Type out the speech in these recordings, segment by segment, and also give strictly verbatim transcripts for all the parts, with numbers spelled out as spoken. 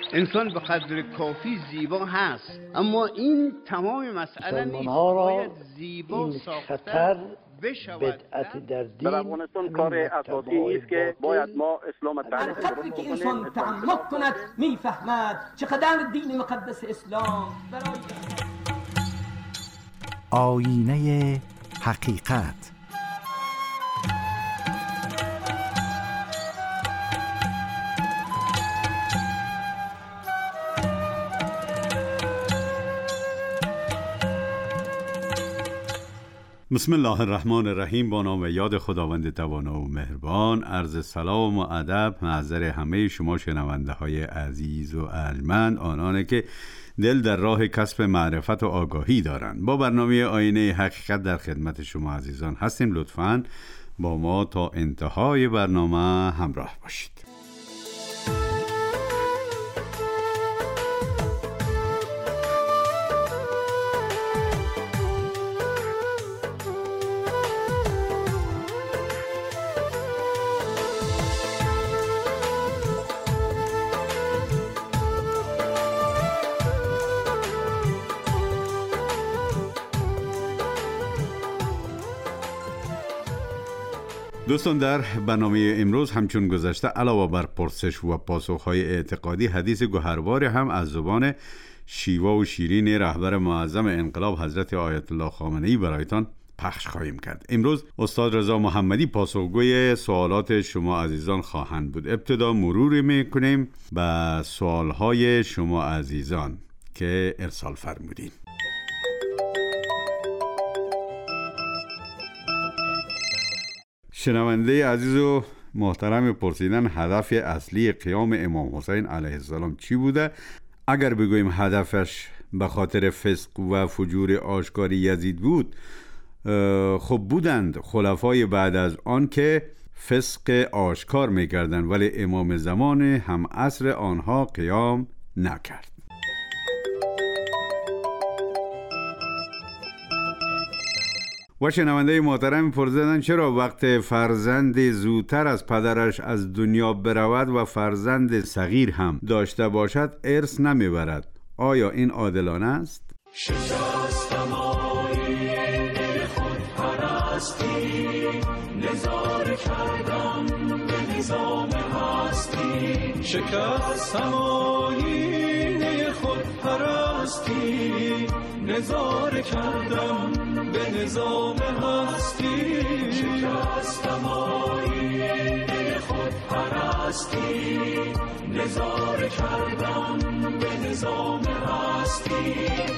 انسان به قدر کافی زیبا هست، اما این تمام مسئله نیست. باید زیبا ساختن بشود. بدعت در دین در افغانستان کار اساسی است که باید ما اسلام تعریف درست که انسان تعمق کند میفهمد چقدر دین مقدس اسلام برای آینه حقیقت. بسم الله الرحمن الرحیم. با نام و یاد خداوند توانا و مهربان. عرض سلام و ادب محضر همه شما شنونده های عزیز و ارجمند، آنان که دل در راه کسب معرفت و آگاهی دارند. با برنامه آینه حقیقت در خدمت شما عزیزان هستیم. لطفاً با ما تا انتهای برنامه همراه باشید. دوستان، در برنامه امروز همچون گذشته علاوه بر پرسش و پاسخهای اعتقادی، حدیث گوهربار هم از زبان شیوا و شیرین رهبر معظم انقلاب حضرت آیت الله خامنه‌ای برایتان پخش خواهیم کرد. امروز استاد رضا محمدی پاسخگوی سوالات شما عزیزان خواهند بود. ابتدا مروری میکنیم به سوالهای شما عزیزان که ارسال فرمودین. شنونده عزیز و محترم پرسیدن هدف اصلی قیام امام حسین علیه السلام چی بوده؟ اگر بگوییم هدفش به خاطر فسق و فجور آشکار یزید بود، خب بودند خلفای بعد از آن که فسق آشکار میکردند، ولی امام زمان هم عصر آنها قیام نکرد. و شنونده محترم پرسیدن چرا وقت فرزند زودتر از پدرش از دنیا برود و فرزند صغیر هم داشته باشد ارث نمیبرد؟ آیا این عادلانه است؟ شکستم آیین خود پرستی، نظاره کردم به نظام هستی. شکستم آیین خود پرستی، نظاره کردم به نظام هستی. شکستم آیین خود پرستی، نظاره کردم به نظام هستی.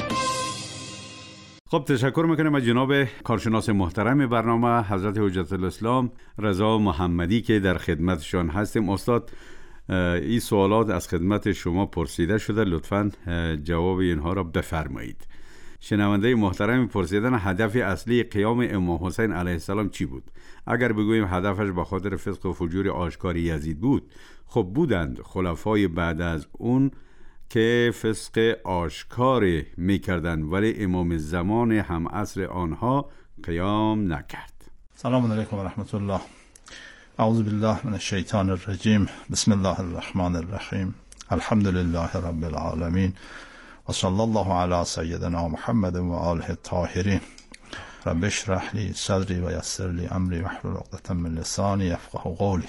خب تشکر میکنم از جناب کارشناس محترم برنامه حضرت حجت الاسلام رضا محمدی که در خدمتشان هستیم. استاد، این سوالات از خدمت شما پرسیده شده، لطفاً جواب اینها را بفرمایید. شنونده محترم پرسیدن هدف اصلی قیام امام حسین علیه السلام چی بود؟ اگر بگوییم هدفش به خاطر فسق و فجور آشکار یزید بود، خب بودند خلفای بعد از اون که فسق آشکار میکردند، ولی امام زمان هم عصر آنها قیام نکرد. سلام علیکم و رحمت الله. اعوذ بالله من الشیطان الرجیم. بسم الله الرحمن الرحیم. الحمد لله رب العالمین و صلی الله علی سیدنا محمد و آله الطاهرین. رب اشرح لی صدری و یسر لی امری واحلل عقدة من لسانی یفقهوا قولی.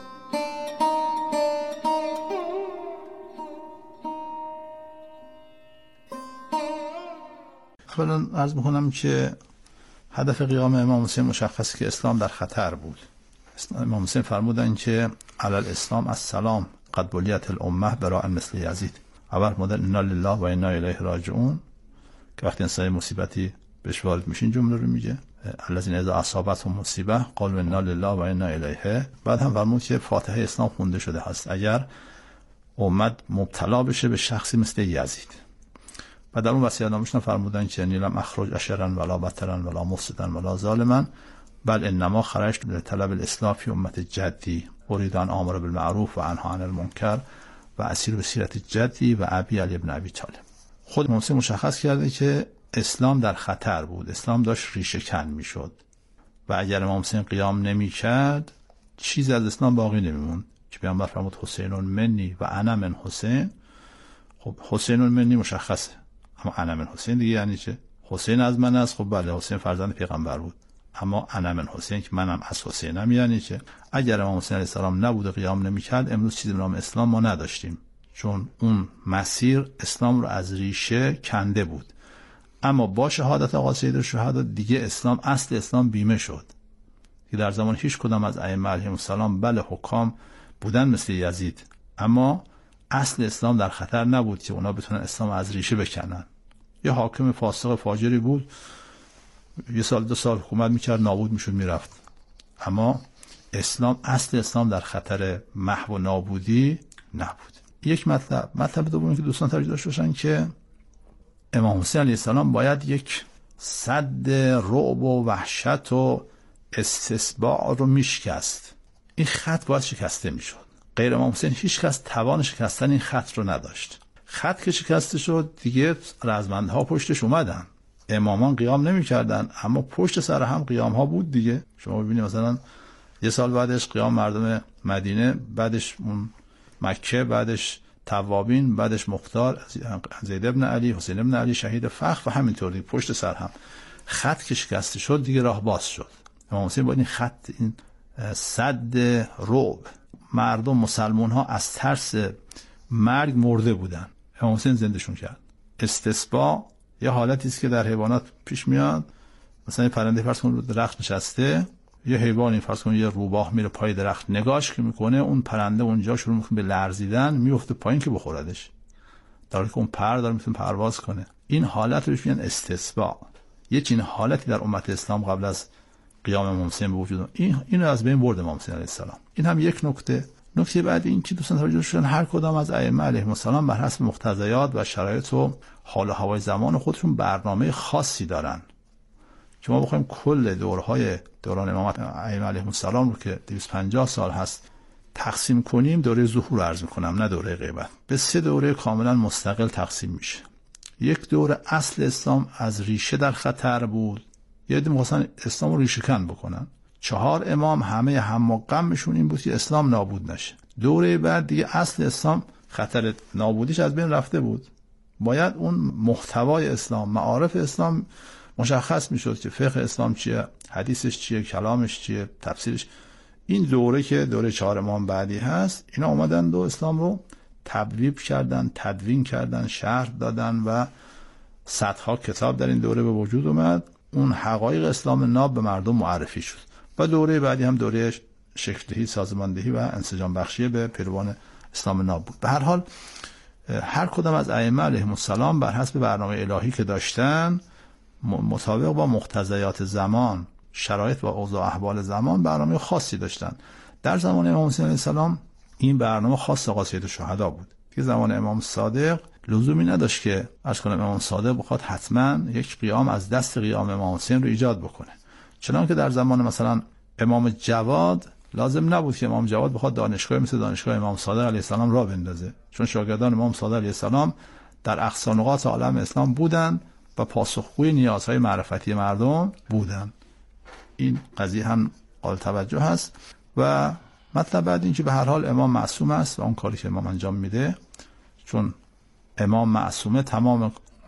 اولا عرض میکنم که هدف قیام امام حسین مشخصه که اسلام در خطر بود. امام حسین فرمودن که علی الاسلام السلام قد بلیت الامه براء مثل یزید. اول مدل انا لله و انا الیه راجعون که وقتی انسان مصیبتی بهش وارد میشین جمله رو میگه الذین اذا اصابتهم مصیبه قالوا انا لله و انا الیه. بعد هم فرمود که فاتحه اسلام خونده شده هست اگر امت مبتلا بشه به شخصی مثل یزید. و در اون وصیت‌نامه‌شون فرمودن که نیلم اخرج اشرا ولا بطرا ولا مفسدا ولا ظالما بل انما خرجت لطلب الاصلاح فی امت جدی اريد ان امر بالمعروف و انها عن المنکر و اسیر به سیرت جدی و ابی علی ابن ابی طالب. خود امام حسین مشخص کرده که اسلام در خطر بود، اسلام داشت ریشه کن میشد و اگر امام حسین قیام نمی‌کرد چیزی از اسلام باقی نمی‌موند. که پیامبر فرمود حسین منی و انا من حسین، خب حسین المنی مشخصه، اما انا من حسین دیگه یعنی چه؟ حسین از من است، خب بله حسین فرزند پیغمبر بود، اما انا من حسین که منم از حسینم یعنی چه؟ اگر امام حسین علیه السلام نبود و قیام نمی‌کرد امروز چیزی به نام اسلام ما نداشتیم، چون اون مسیر اسلام رو از ریشه کنده بود. اما با شهادت آقا سید الشهدا دیگه اسلام، اصل اسلام بیمه شد که در زمان هیچ کدام از ائمه علیهم السلام بله حکام بودن مثل یزید، اما اصل اسلام در خطر نبود که اونا بتونن اسلام از ریشه بکنن. یه حاکم فاسق فاجری بود، یه سال دو سال حکومت میکرد، نابود میشد میرفت، اما اسلام، اصل اسلام در خطر محو و نابودی نبود. یک مطلب مطلب دومی که دوستان توجه داشته باشن که امام حسین علیه السلام باید یک سد رعب و وحشت و استسباع رو میشکست. این خط باید شکسته میشد. غیر امام حسین هیچ کس توان شکستن این خط رو نداشت. خط که شکسته شد دیگه رزمندها پشتش اومدن. امامان قیام نمی‌کردن اما پشت سر هم قیام ها بود دیگه. شما ببینید مثلا یه سال بعدش قیام مردم مدینه، بعدش اون مکه، بعدش توابین، بعدش مختار، زید ابن علی، حسین ابن علی شهید فخر و همینطور دیگه پشت سر هم. خط که شکسته شد دیگه راه باز شد. امام حسین با این خط، این سد رعب، مردم مسلمان ها از ترس مرگ مرده بودن، امام حسین زندهشون کرد. استسباع یه حالتی است که در حیوانات پیش میاد، مثلا پرنده فرض کن رو درخت نشسته، یه حیوانی فرض کن یه روباه میره پای درخت، نگاهش که میکنه اون پرنده اونجا شروع میکنه به لرزیدن، میفته پایین که بخوردش، در حالی که اون پر داره میتونه پرواز کنه. این حالت رو میگن استسباع. یه چنین حالتی در امت اسلام قبل از قیام امام حسین به وجود این اینو از بین برد امام حسین علیه السلام. این هم یک نکته. نکته بعد این که دوستان توجه شدن هر کدام از ائمه علیهم السلام بر حسب مقتضیات و شرایط و حال و هوای زمان خودشون برنامه خاصی دارن که ما بخوایم کل دورهای دوران امامت ائمه علیهم السلام رو که دویست و پنجاه سال هست تقسیم کنیم، دوره ظهور عرض می‌کنم نه دوره غیبت، به سه دوره کاملا مستقل تقسیم میشه. یک دوره اصل اسلام از ریشه در خطر بود، یه عده می‌خواستن اسلام رو ریشه کن بکنن. چهار امام همه هم و غمشون این بود که اسلام نابود نشه. دوره بعد دیگه اصل اسلام خطر نابودیش از بین رفته بود، باید اون محتوای اسلام، معارف اسلام مشخص میشد که فقه اسلام چیه، حدیثش چیه، کلامش چیه، تفسیرش. این دوره که دوره چهار امام بعدی هست، اینا اومدن دو اسلام رو تبویب کردن، تدوین کردن، شرح دادن و صدها کتاب در این دوره به وجود اومد. اون حقایق اسلام ناب به مردم معرفی شد و دوره بعدی هم دوره شکل‌دهی، سازماندهی و انسجام بخشی به پیروان اسلام ناب بود. به هر حال هر کدام از ائمه علیهم السلام بر حسب برنامه الهی که داشتن، مطابق با مقتضیات زمان، شرایط و اوضاع احوال زمان برنامه خاصی داشتن. در زمان امام حسین علیه السلام این برنامه خاص آقا سید الشهدا بود. که زمان امام صادق لزومی نداشت که عرض کنم امام صادق بخواد حتما یک قیام از دست قیام امام حسین رو ایجاد بکنه. چنان که در زمان مثلا امام جواد لازم نبود که امام جواد بخواد دانشگاه مثل دانشگاه امام صادق علیه السلام را بندازه، چون شاگردان امام صادق علیه السلام در اقصا نقاط عالم اسلام بودن و پاسخگوی نیازهای معرفتی مردم بودن. این قضیه هم قابل توجه هست. و مطلب بعد این که به هر حال امام معصوم است و اون کاری که امام انجام میده، چون امام معصومه تمام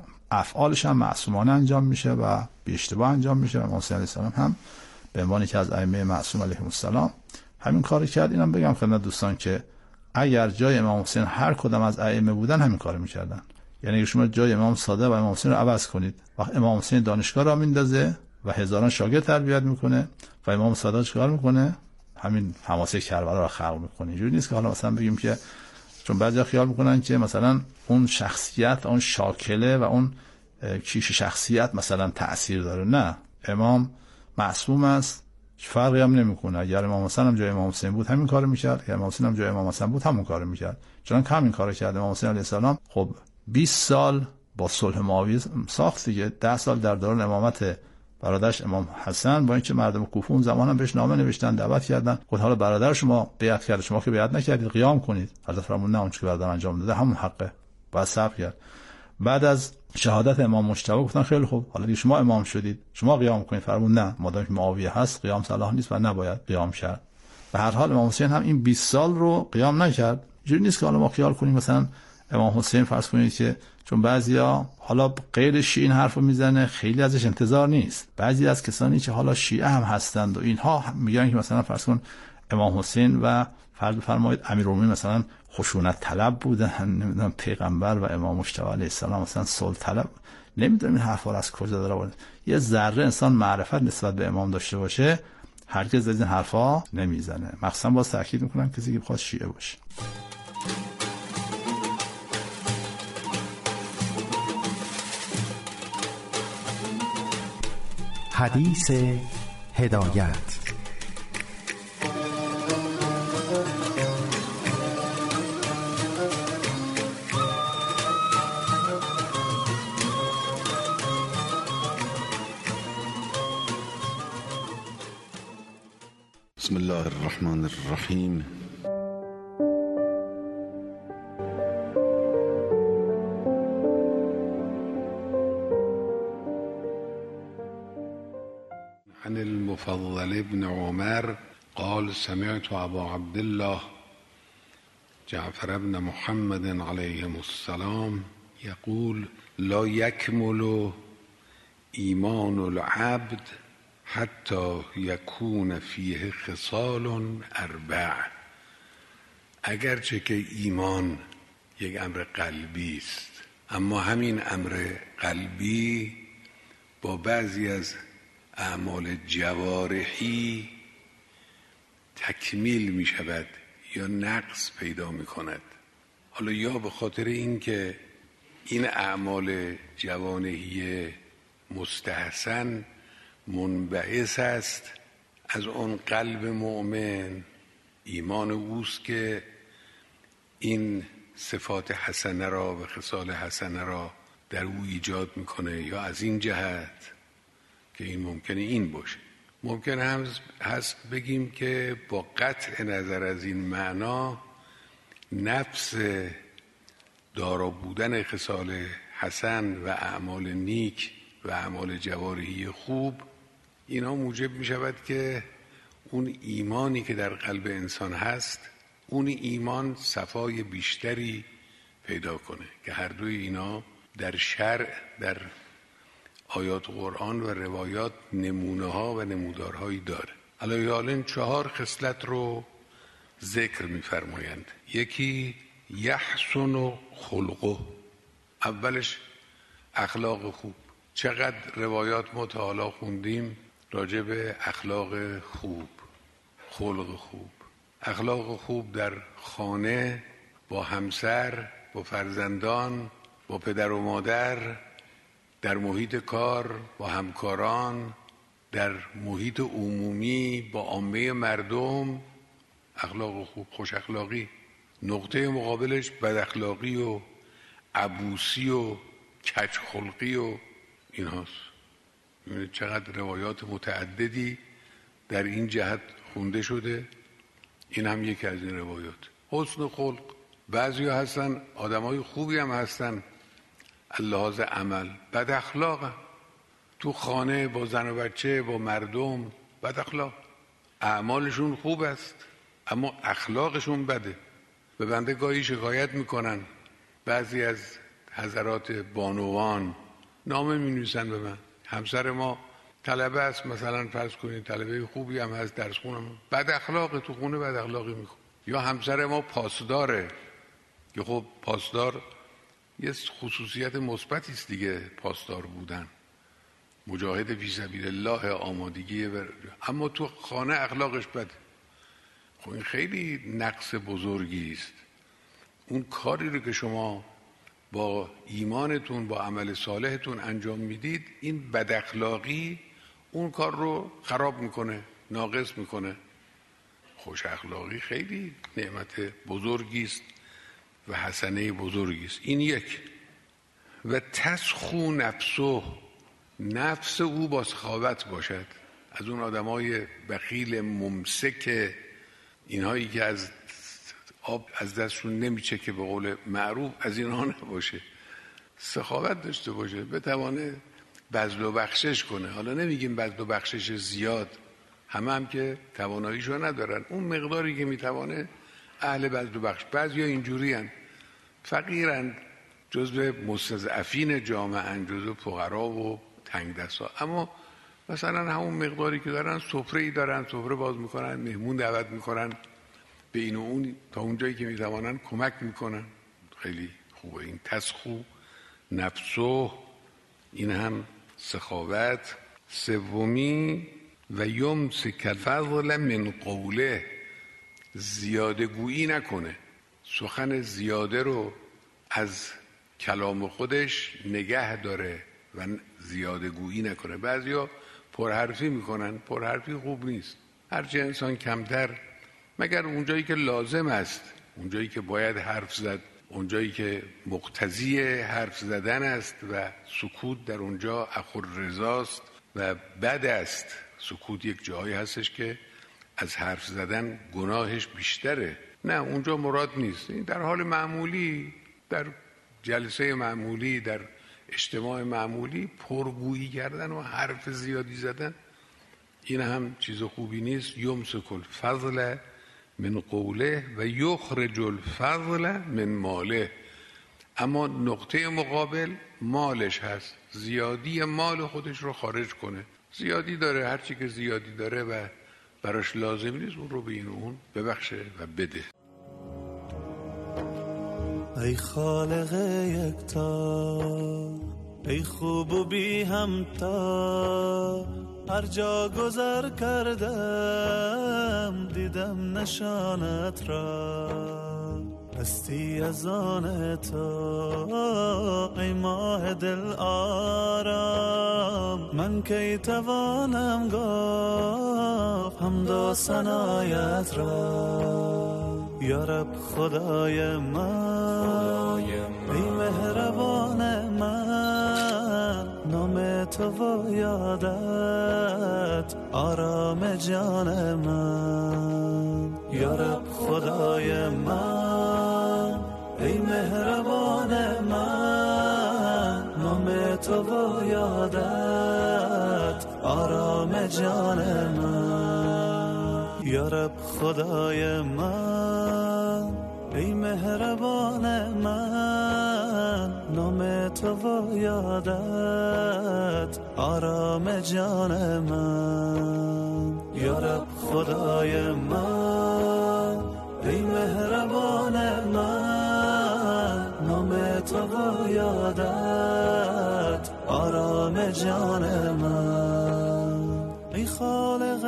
افعالش هم معصومانه انجام میشه و بی اشتباه انجام میشه. امام حسین علیه السلام هم به عنوان که از ائمه معصوم علیهم السلام همین کارو کرد. اینم بگم خدمت دوستان که اگر جای امام حسین هر کدام از ائمه بودن همین کارو میکردن. یعنی اگه شما جای امام صادق و امام حسین رو عوض کنید، وقت امام حسین دانشگاه را میندازه و هزاران شاگرد تربیت میکنه و امام صادق چیکار میکنه؟ همین حماسه کربلا رو خلق میکنه. اینجوری نیست که حالا مثلا بگیم که چون بعضیا خیال میکنن که مثلا اون شخصیت، اون شاکله و اون کیش شخصیت مثلا تأثیر داره. نه، امام معصوم است، فرقی هم نمیکنه. اگر امام حسین هم جای امام حسین بود همین کارو میکرد، اگر امام حسین هم جای امام حسن بود همون کارو میکرد. چون همین کارو کرد امام حسین علیه السلام. خب بیست سال با صلح معاویه ساخت دیگه، ده سال در دوران امامت برادرش امام حسن، با اینکه مردم کوفه اون زمان هم بهش نامه نوشتن، دعوت کردن، گفت حالا برادر شما بیعت کرد، شما که بیعت نکردید قیام کنید. حضرت فرمود نه، اون چیزی که برادر انجام داده همون حقه، باید صبر کرد. بعد از شهادت امام مجتبی گفتن خیلی خوب، حالا دیگه شما امام شدید، شما قیام کنید. فرمود نه، مادام که معاویه هست قیام صلاح نیست و نباید قیام کرد. به هر حال امام حسین هم این بیست سال رو قیام نکرد. اینجوری نیست که حالا ما خیال کنیم مثلا امام حسین فرض کنید که چون بعضیا حالا غیر شیعه این حرفو میزنه خیلی ازش انتظار نیست، بعضی از کسانی که حالا شیعه هم هستند و اینها میگن که مثلا فرض کن امام حسین و فرض فرمایید امیرالمومنین مثلا خشونت طلب بودن، نمیدونم پیغمبر و امام مجتبی علیه السلام مثلا صلح طلب، نمیدونم این حرفا رو از کجا داره آورده. یه ذره انسان معرفت نسبت به امام داشته باشه هرگز از این حرفا نمیزنه. مخصوصا باز تاکید میکنم کسی که بخواد شیعه باشه. حدیث هدایت. بسم الله الرحمن الرحیم. عن المفضل ابن عمر قال سمعت ابا عبد الله جعفر ابن محمد عليهم السلام يقول لا يكمل ایمان العبد حتی یکون فیه خصال اربع. اگرچه که ایمان یک امر قلبی است، اما همین امر قلبی با بعضی از اعمال جوارحی تکمیل می شود یا نقص پیدا می کند. حالا یا به خاطر اینکه این اعمال جوانحی مستحسن منبعث است از اون قلب مؤمن، ایمان اوست که این صفات حسنه را و خصال حسنه را در او ایجاد میکنه، یا از این جهت که این ممکنه این باشه. ممکنه هم هست بگیم که با قطع نظر از این معنا نفس دارا بودن خصال حسن و اعمال نیک و اعمال جوارحی خوب، اینا موجب می شود که اون ایمانی که در قلب انسان هست، اون ایمان صفای بیشتری پیدا کنه، که هر دوی اینا در شرع، در آیات قرآن و روایات نمونه ها و نمودارهایی داره. علیه چهار خصلت رو ذکر می فرمایند. یکی یحسن خلقه، اولش اخلاق خوب. چقدر روایات ما تا حالا خوندیم راجع به اخلاق خوب، خلق خوب. اخلاق خوب در خانه، با همسر، با فرزندان، با پدر و مادر، در محیط کار، با همکاران، در محیط عمومی، با عامه مردم. اخلاق خوب، خوش اخلاقی. نقطه مقابلش بد اخلاقی و عبوسی و کج خلقی و این هاست. ببینید چقدر روایات متعددی در این جهت خونده شده. این هم یکی از این روایات. حسن خلق، بعضی ها هستن آدمای خوبی هم هستن اللحاظ عمل، بد اخلاق هم. تو خانه با زن و بچه، با مردم بد اخلاق. اعمالشون خوب است اما اخلاقشون بده. به بنده گاهی شکایت میکنن بعضی از حضرات بانوان، نامه می نویسن به من، همسر ما طلبه است، مثلا فرض کنید طلبه خوبی هم هست، درس خونم، بد اخلاق، تو خونه بد اخلاقی میکنه. یا همسر ما پاسداره، که خب پاسدار یه خصوصیت مثبتی است دیگه، پاسدار بودن، مجاهد فی سبیل الله، آمادگی بر... اما تو خانه اخلاقش بده. خب این خیلی نقص بزرگی است. اون کاری رو که شما با ایمانتون، با عمل صالحتون انجام میدید، این بد اخلاقی اون کار رو خراب میکنه، ناقص میکنه. خوش اخلاقی خیلی نعمت بزرگی است و حسنه بزرگی است. این یک. و تسخو نفسه، نفس او با سخاوت باشد. از اون آدمای بخیل ممسک، اینهایی که از آب از دستشون نمیچه که به قول معروف، از اینها نباشه، سخاوت داشته باشه، بتوانه بذل و بخشش کنه. حالا نمیگیم بذل و بخشش زیاد، همه هم که تواناییشو ندارن، اون مقداری که میتوانه اهل بذل و بخش. بعضیا اینجوری هن، فقیرند، جزو مستضعفین جامعه، جزو فقرا و تنگ دستا، اما مثلا همون مقداری که دارن سفره‌ای دارن، سفره باز میکنن، مهمون دعوت میکنن، به این و اون تا اونجایی که میتوانن کمک میکنن. خیلی خوبه این تسخو نفسو، این هم سخاوت. سومی و یمسک الفضل من قوله، زیاده گویی نکنه، سخن زیاده رو از کلام خودش نگه داره و زیاده گویی نکنه. بعضیا پرحرفی میکنن، پرحرفی خوب نیست. هرچی انسان کمتر، مگر اونجایی که لازم است، اونجایی که باید حرف زد، اونجایی که مقتضی حرف زدن است و سکوت در اونجا اخوالرضاست و بد است. سکوت یک جایی هستش که از حرف زدن گناهش بیشتره. نه، اونجا مراد نیست. این در حال معمولی، در جلسه معمولی، در اجتماع معمولی پرگویی کردن و حرف زیادی زدن، این هم چیز خوبی نیست. یمسک الفضل من قوله و یخرج الفضل من ماله. اما نقطه مقابل مالش هست، زیادی مال خودش رو خارج کنه. زیادی داره، هرچی که زیادی داره و براش لازم نیست، اون رو به این و اون ببخشه و بده. ای خالق یکتا، ای خوب و بی همتا، هر جا گذر کردم دیدم نشانت را، هستی از آن تو ای ماه دل آرام. من کی توانم گفت حمد و ثنایت را، یا رب خدای من، ای مهربان من، نام تو و یادت آرام جان من. یا رب خدای من، ای مهربان من، نام تو و یادت آرام جان من. یا رب خدای من، ای مهربان من، نام تو و یادت آرام جان من. یا رب خدای من، ای مهربان من، نام تو و یادت آرام جان من. ای خالق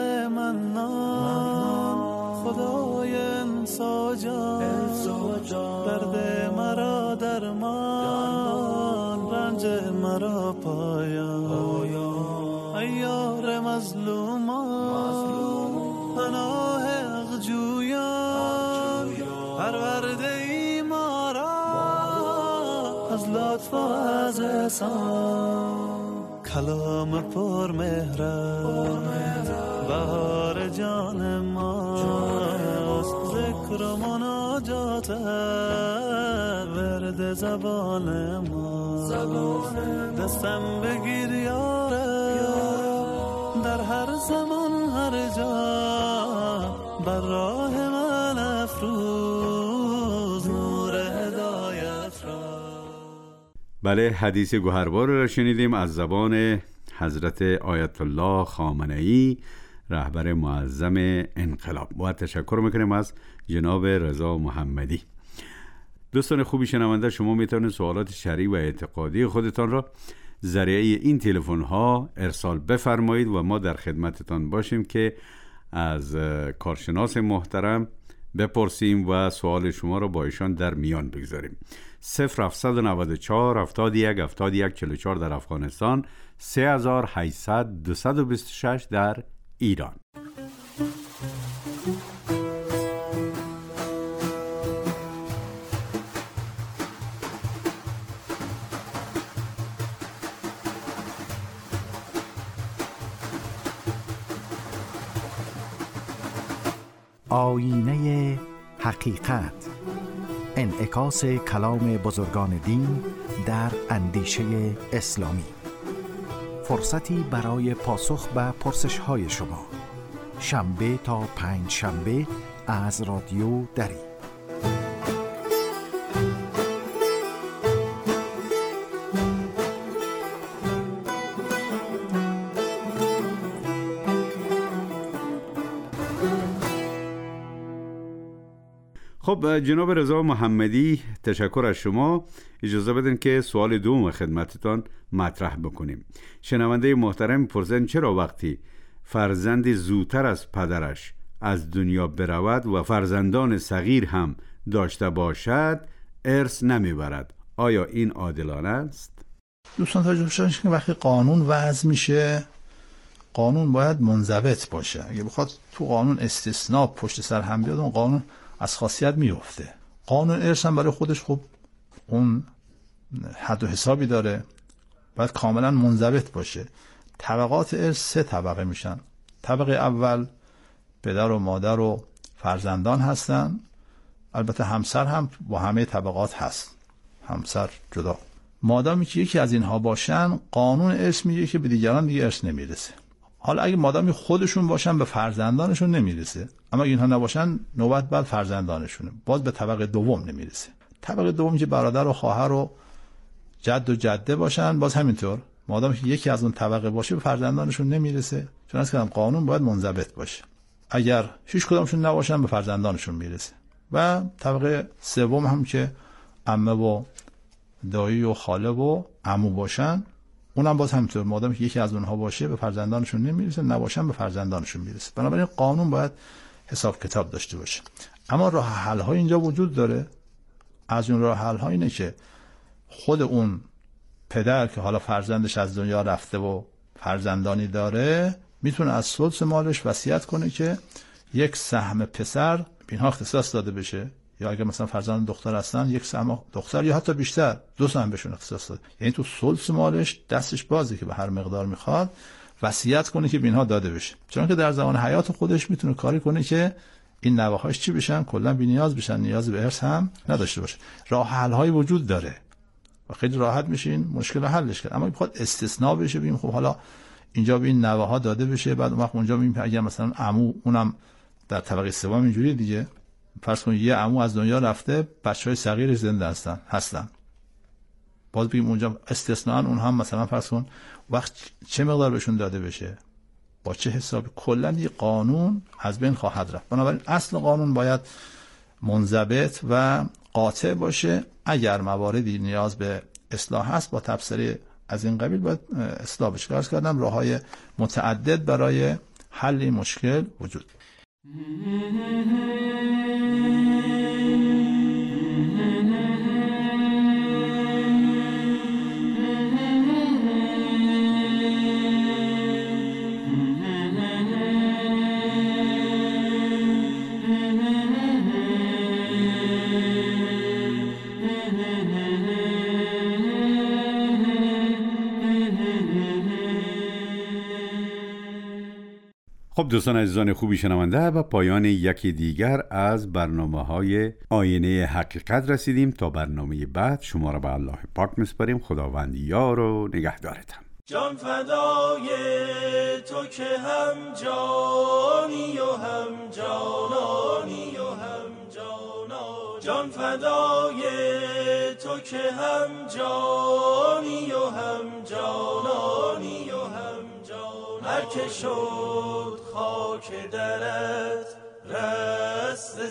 منان، خدای انسا جان، درد مرا درمان، رنج مرا پایان. ای یار مظلومان، پناه حق جویان، پرورده ای ما را از لطف و از احسان. کلام پر مهرت بهار جان ماست، ذکر و مناجات ورد زبان ما. دستم بگیر یاره در هر زمان هر جا، بر راه من افروز نور هدایت را. بله، حدیث گوهربار را شنیدیم از زبان حضرت آیت الله خامنه‌ای، رهبر معظم انقلاب. با تشکر میکنیم از جناب رضا محمدی. دوستان خوبی شنونده، شما میتونید سوالات شرعی و اعتقادی خودتان را ذریعه این تلفن ها ارسال بفرمایید و ما در خدمتتان باشیم که از کارشناس محترم بپرسیم و سوال شما را با ایشان در میان بگذاریم. صفر هفتصد و نود و چهار هفتاد و یک هفتاد و یک چهل و چهار در افغانستان، سه هزار و هشتصد دویست و بیست و شش در ایران. آینه حقیقت، انعکاس کلام بزرگان دین در اندیشه اسلامی. فرصتی برای پاسخ به پرسش‌های شما، شنبه تا پنج شنبه از رادیو دری. خب جناب رضا محمدی، تشکر از شما. اجازه بدین که سوال دوم خدمتتان مطرح بکنیم. شنونده محترم پرسیدن چرا وقتی فرزند زودتر از پدرش از دنیا برود و فرزندان صغیر هم داشته باشد ارث نمیبرد؟ آیا این عادلانه است؟ دوستان توجه باشن که وقتی قانون وضع میشه، قانون باید منضبط باشه. اگه بخواد تو قانون استثناء پشت سر هم بیاد، اون قانون از خاصیت میفته. قانون ارث هم برای خودش خب اون حد و حسابی داره، باید کاملا منضبط باشه. طبقات ارث سه طبقه میشن. طبقه اول پدر و مادر و فرزندان هستن. البته همسر هم با همه طبقات هست، همسر جدا. مادامی که یکی از اینها باشن، قانون ارث میگه که به دیگران دیگه ارث نمیرسه. حالا اگه مادامی خودشون باشن به فرزندانشون نمیرسه، اما اگه اینها نباشن نوبت بعد فرزندانشونه، باز به طبقه دوم نمیرسه. طبقه دوم که برادر و خواهر و جد و جده باشن، باز همینطور مادامی که یکی از اون طبقه باشه به فرزندانشون نمیرسه، چون از کردم قانون باید منضبط باشه. اگر هیچ کدامشون نباشن به فرزندانشون میرسه. و طبقه سوم هم که عمه و دایی و خاله و عمو باشن، اونم باز همینطور مادامی که یکی از اونها باشه به فرزندانشون نمیرسه، نباشن به فرزندانشون میرسه. بنابراین قانون باید حساب کتاب داشته باشه. اما راه حل های اینجا وجود داره. از اون راه حل ها اینه که خود اون پدر که حالا فرزندش از دنیا رفته و فرزندانی داره، میتونه از ثلث مالش وصیت کنه که یک سهم پسر به اینها اختصاص داده بشه، یا اگر مثلا فرزند دختر هستن یک سهم دختر، یا حتی بیشتر دو سهم بهشون اختصاص داده. یعنی تو ثلث مالش دستش بازه که به هر مقدار میخواد وصیت کنه که به اینها داده بشه، چون که در زمان حیات خودش میتونه کاری کنه که این نواهاش چی بشن، کلا بی‌نیاز بشن، نیاز به ارث هم نداشته باشه. راه حل های وجود داره و خیلی راحت میشین مشکل حلش کرد. اما میخواد استثناء بشه، بگیم خب حالا اینجا به این نواها داده بشه، بعد اون وقت اونجا میگیم اگر مثلا عمو اونم در طبقه سوم اینجوری دیگه، فرض کن یه عمو از دنیا رفته، بچهای صغیرش زنده هستن هستن باز بگیم اونجا استثناء اون هم مثلا فرض کن وقت چه مقدار بهشون داده بشه، با چه حسابی، کلا یه قانون از بین خواهد رفت. بنابراین اصل قانون باید منضبط و قاطع باشه. اگر مواردی نیاز به اصلاح هست با تبصره از این قبیل باید اصلاح بشه. عرض کردم راه‌های متعدد برای حل این مشکل وجود. خب دوستان عزیزان خوبی شنونده، و پایان یکی دیگر از برنامه‌های آینه حقیقت رسیدیم. تا برنامه بعد شما را به الله پاک میسپاریم. خداوند یار و نگهدارتان. جان فدای تو که هم جانی و هم جانانی و هم جانا، جان فدای تو که هم جانی و هم جانانی و هم جانا، هر که شد خاک درت رست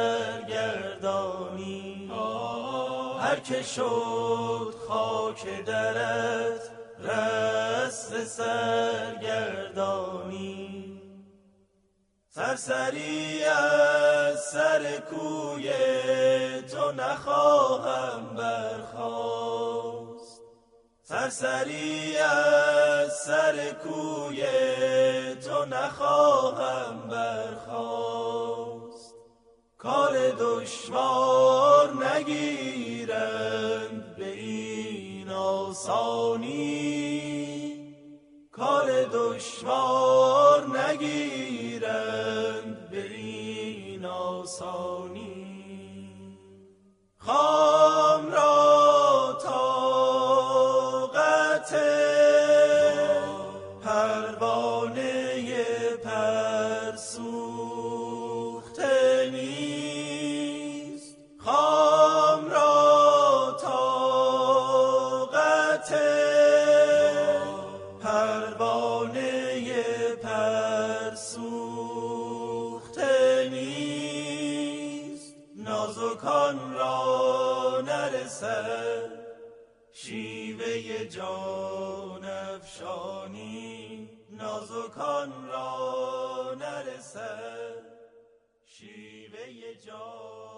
سرگردانی، هر که شد خاک درت رست سرگردانی، سرسری از سر کوی تو نخواهم برخاست، سرسری از سر کوی تو نخواهم برخاست، کار دشوار نگیرند به این آسانی، کار دشوار نگیرند به این آسانی، خام را طاقت پروانه پر سوخته نیست، خام را طاقت پروانه پر سوخته نیست، نازکان را نرسد، شیوه جان افشانی نازکان را نرسد، شیوه جان